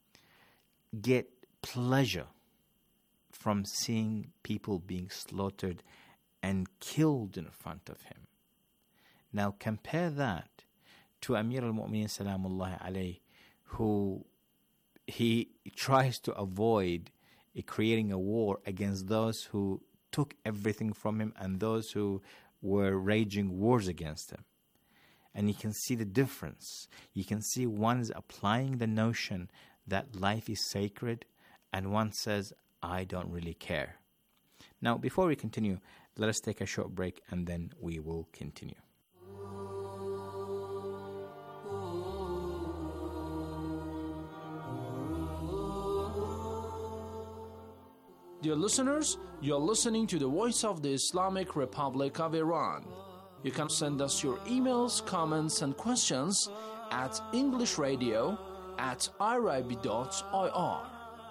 [SPEAKER 15] get pleasure from seeing people being slaughtered and killed in front of him. Now compare that to Amir al-Mu'mineen salamullahi alayhi, who he tries to avoid creating a war against those who took everything from him and those who were raging wars against him. And you can see the difference. You can see one is applying the notion that life is sacred, and one says, I don't really care. Now, before we continue, let us take a short break and then we will continue.
[SPEAKER 3] Dear listeners, you're listening to the Voice of the Islamic Republic of Iran. You can send us your emails, comments, and questions at englishradio@irib.ir.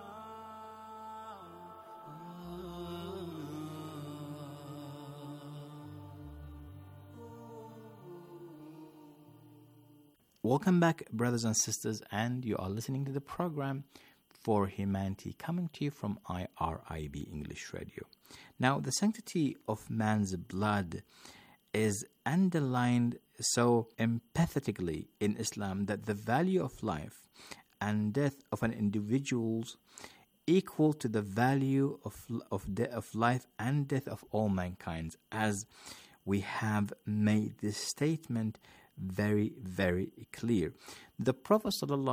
[SPEAKER 15] Welcome back, brothers and sisters, and you are listening to the program For Humanity, coming to you from IRIB English Radio. Now, the sanctity of man's blood is underlined so emphatically in Islam that the value of life and death of an individual's equal to the value of life and death of all mankind, as we have made this statement very, very clear. The Prophet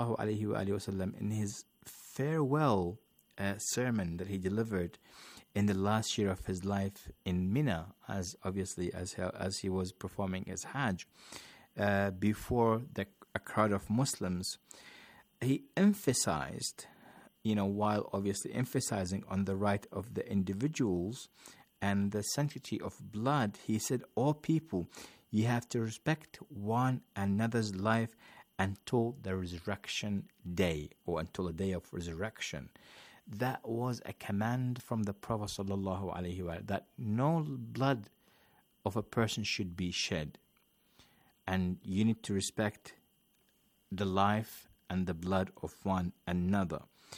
[SPEAKER 15] ﷺ, in his farewell sermon that he delivered in the last year of his life in Mina, as he was performing his Hajj, before a crowd of Muslims, he emphasized, while obviously emphasizing on the right of the individuals and the sanctity of blood, he said, "O people, you have to respect one another's life until the resurrection day, or until the day of resurrection." That was a command from the Prophet ﷺ, that no blood of a person should be shed. And you need to respect the life and the blood of one another.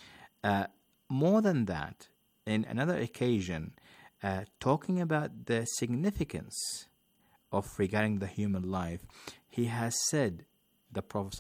[SPEAKER 15] More than that, in another occasion, talking about the significance of regarding the human life, he has said, the Prophet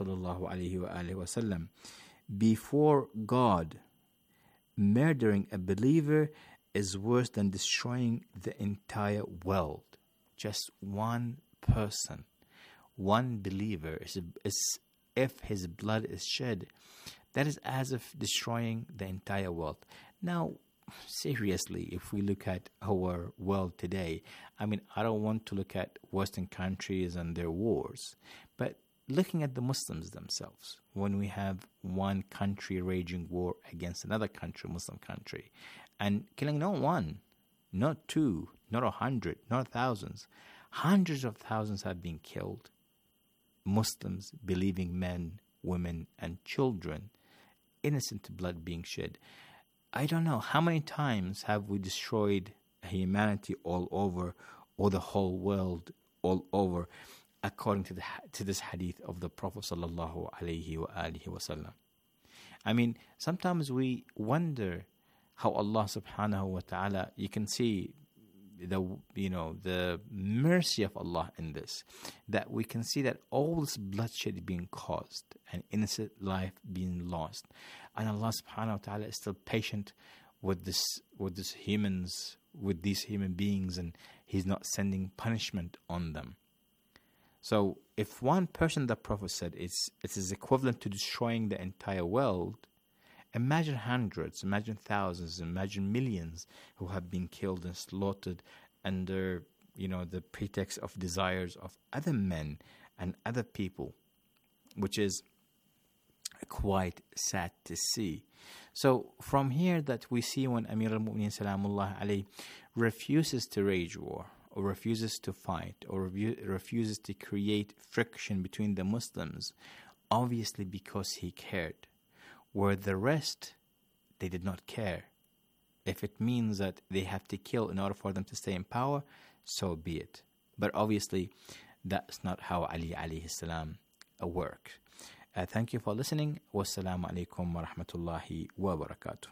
[SPEAKER 15] ﷺ, before God, murdering a believer is worse than destroying the entire world. Just one person, one believer, is if his blood is shed, that is as if destroying the entire world. Now, seriously, if we look at our world today, I mean, I don't want to look at Western countries and their wars, but looking at the Muslims themselves, when we have one country raging war against another country, Muslim country, and killing not one, not two, not 100, not thousands, hundreds of thousands have been killed. Muslims, believing men, women, and children, innocent blood being shed. I don't know how many times have we destroyed humanity all over, or the whole world all over, according to this hadith of the Prophet sallallahu alaihi wasallam. I mean, sometimes we wonder how Allah subhanahu wa ta'ala, you can see the mercy of Allah in this, that we can see that all this bloodshed being caused and innocent life being lost, and Allah subhanahu wa ta'ala is still patient with these human beings, and He's not sending punishment on them. So if one person, the Prophet said, it is equivalent to destroying the entire world, imagine hundreds, imagine thousands, imagine millions who have been killed and slaughtered under, the pretext of desires of other men and other people, which is quite sad to see. So from here that we see when Amir al-Mu'minin Salamullah alayhi refuses to wage war, or refuses to fight, or refuses to create friction between the Muslims, obviously because he cared. Where the rest, they did not care. If it means that they have to kill in order for them to stay in power, so be it. But obviously, that's not how Ali alayhi salam worked. Thank you for listening. Wassalamu alaikum wa rahmatullahi wa barakatuh.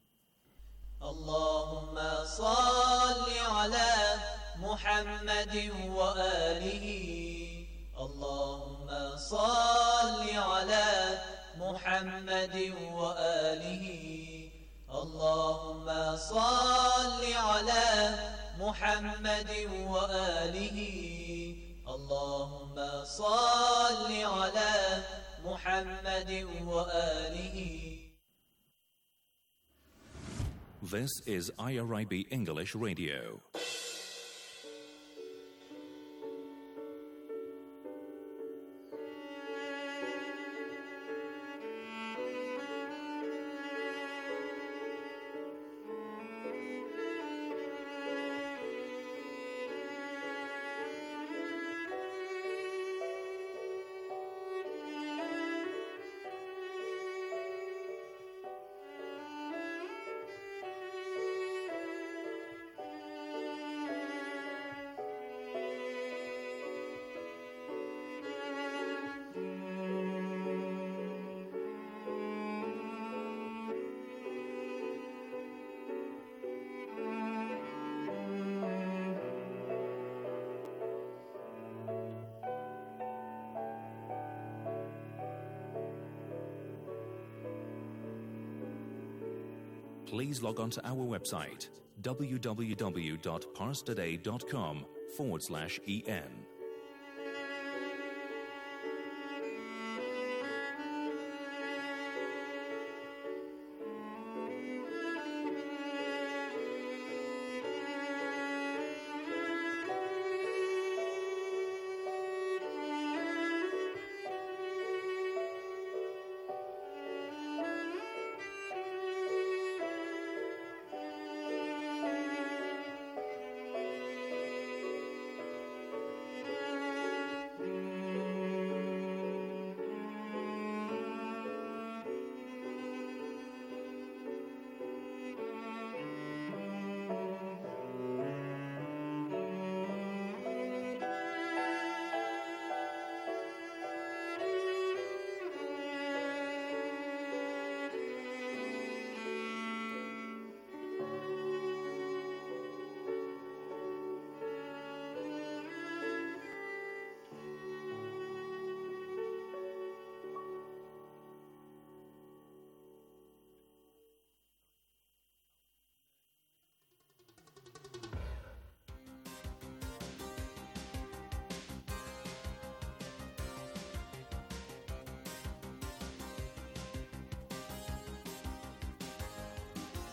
[SPEAKER 16] اللهم صل على محمد وآله اللهم صل على محمد وآله اللهم صل على محمد وآله اللهم صل على محمد وآله.
[SPEAKER 2] This is IRIB English Radio. Please log on to our website www.parstoday.com/en.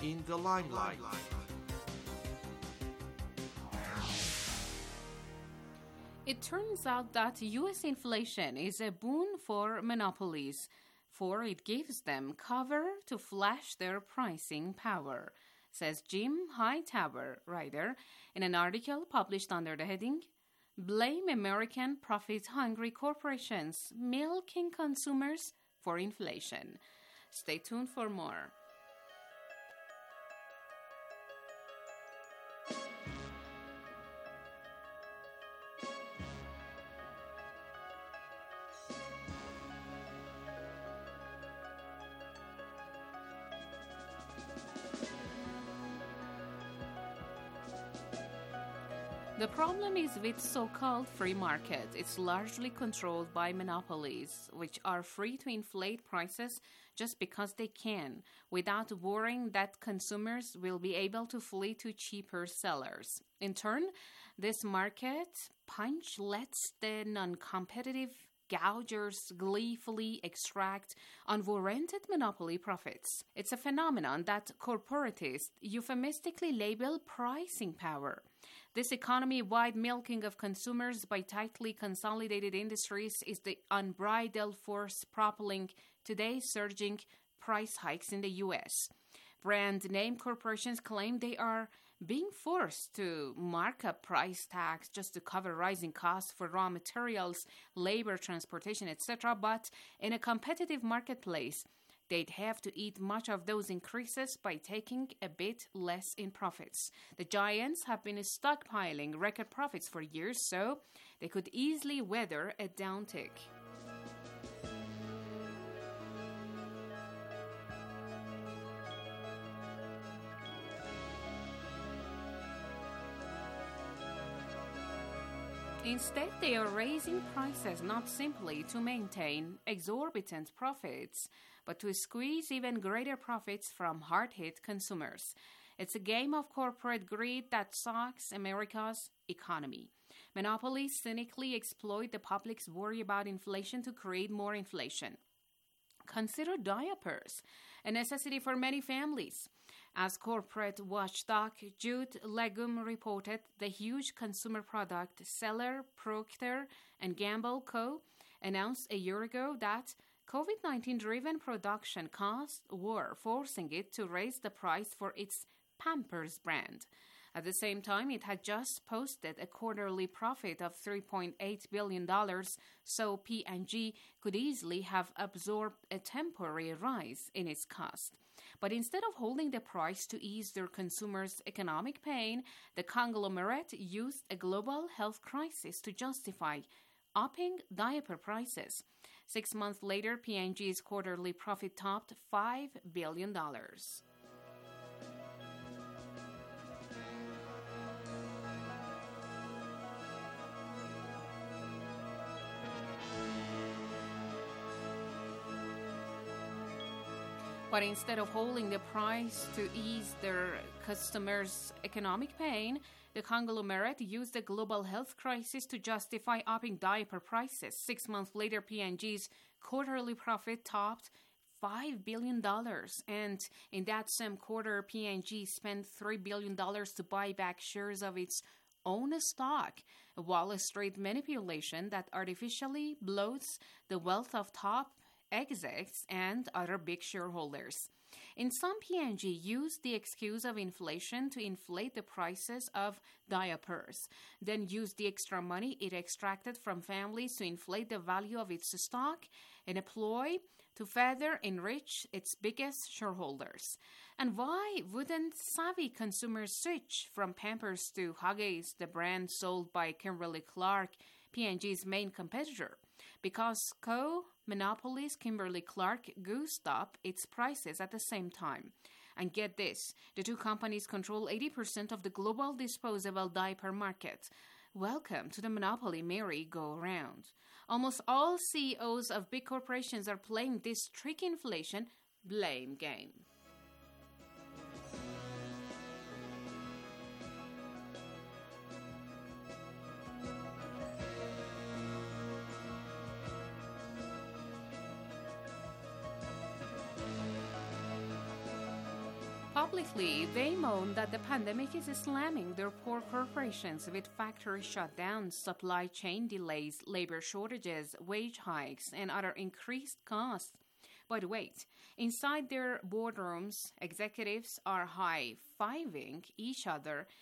[SPEAKER 17] in the limelight.
[SPEAKER 10] It turns out that U.S. inflation is a boon for monopolies, for it gives them cover to flash their pricing power, says Jim Hightower, writer, in an article published under the heading, Blame American Profit-Hungry Corporations Milking Consumers for Inflation. Stay tuned for more. The problem is with so-called free market. It's largely controlled by monopolies, which are free to inflate prices just because they can, without worrying that consumers will be able to flee to cheaper sellers. In turn, this market punch lets the non-competitive gougers gleefully extract unwarranted monopoly profits. It's a phenomenon that corporatists euphemistically label pricing power. This economy-wide milking of consumers by tightly consolidated industries is the unbridled force propelling today's surging price hikes in the U.S. Brand name corporations claim they are being forced to mark up price tags just to cover rising costs for raw materials, labor, transportation, etc. But in a competitive marketplace, they'd have to eat much of those increases by taking a bit less in profits. The giants have been stockpiling record profits for years, so they could easily weather a downtick. Instead, they are raising prices not simply to maintain exorbitant profits, but to squeeze even greater profits from hard-hit consumers. It's a game of corporate greed that sucks America's economy. Monopolies cynically exploit the public's worry about inflation to create more inflation. Consider diapers, a necessity for many families. As corporate watchdog Jude Legum reported, the huge consumer product seller Procter & Gamble Co. announced a year ago that COVID-19-driven production costs were forcing it to raise the price for its Pampers brand. At the same time, it had just posted a quarterly profit of $3.8 billion, so P&G could easily have absorbed a temporary rise in its cost. But instead of holding the price to ease their consumers' economic pain, the conglomerate used a global health crisis to justify upping diaper prices. 6 months later, P&G's quarterly profit topped $5 billion. But instead of holding the price to ease their customers' economic pain, the conglomerate used the global health crisis to justify upping diaper prices. 6 months later, P&G's quarterly profit topped $5 billion. And in that same quarter, P&G spent $3 billion to buy back shares of its own stock, a Wall Street manipulation that artificially bloats the wealth of top execs and other big shareholders. In some, P&G used the excuse of inflation to inflate the prices of diapers, then used the extra money it extracted from families to inflate the value of its stock in a ploy to further enrich its biggest shareholders. And why wouldn't savvy consumers switch from Pampers to Huggies, the brand sold by Kimberly-Clark, P&G's main competitor? Because co-monopolies Kimberly-Clark goosed up its prices at the same time. And get this, the two companies control 80% of the global disposable diaper market. Welcome to the monopoly merry-go-round. Almost all CEOs of big corporations are playing this tricky inflation blame game. Publicly, they moan that the pandemic is slamming their poor corporations with factory shutdowns, supply chain delays, labor shortages, wage hikes, and other increased costs. But wait, inside their boardrooms, executives are high-fiving each other